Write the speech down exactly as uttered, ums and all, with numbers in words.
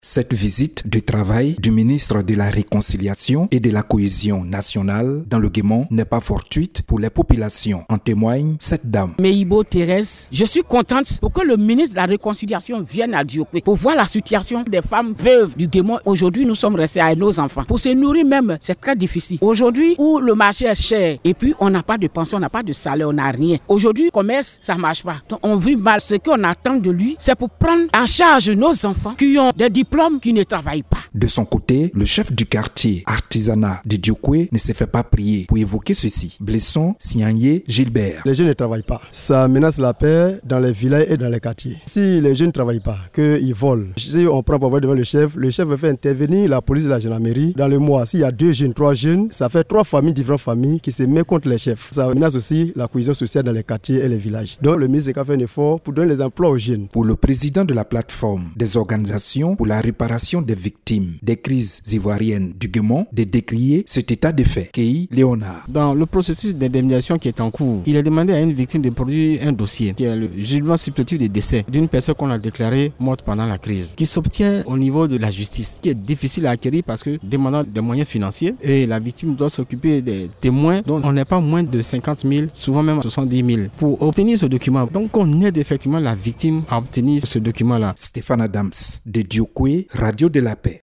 Cette visite de travail du ministre de la Réconciliation et de la Cohésion nationale dans le Guémon n'est pas fortuite pour les populations, en témoigne cette dame. Meibo Thérèse, je suis contente pour que le ministre de la Réconciliation vienne à Diokwe pour voir la situation des femmes veuves du Guémon. Aujourd'hui, nous sommes restés avec nos enfants. Pour se nourrir même, c'est très difficile. Aujourd'hui, où le marché est cher et puis on n'a pas de pension, on n'a pas de salaire, on n'a rien. Aujourd'hui, le commerce, ça ne marche pas. Donc, on vit mal. Ce qu'on attend de lui, c'est pour prendre en charge nos enfants qui ont des diplômes qui ne travaillent pas. De son côté, le chef du quartier artisanat de Diokwe ne se fait pas prier pour évoquer ceci. Blesson Sianye Gilbert. Les jeunes ne travaillent pas. Ça menace la paix dans les villages et dans les quartiers. Si les jeunes ne travaillent pas, qu'ils volent, si on prend pour voir devant le chef, le chef va faire intervenir la police et la gendarmerie. Dans le mois, s'il y a deux jeunes, trois jeunes, ça fait trois familles, différentes familles qui se mettent contre les chefs. Ça menace aussi la cohésion sociale dans les quartiers et les villages. Donc le ministre a fait un effort pour donner les emplois aux jeunes. Pour le président de la plateforme des organisations pour la réparation des victimes des crises ivoiriennes du Guémon, de décrier cet état de fait. Kei Léonard. Dans le processus d'indemnisation qui est en cours, il est demandé à une victime de produire un dossier qui est le jugement supplétif de décès d'une personne qu'on a déclarée morte pendant la crise, qui s'obtient au niveau de la justice, qui est difficile à acquérir parce que demandant des moyens financiers et la victime doit s'occuper des témoins dont on n'est pas moins de cinquante mille, souvent même soixante-dix mille pour obtenir ce document. Donc on aide effectivement la victime à obtenir ce document-là. Stéphane Adams de Diokwe, Radio de la Paix.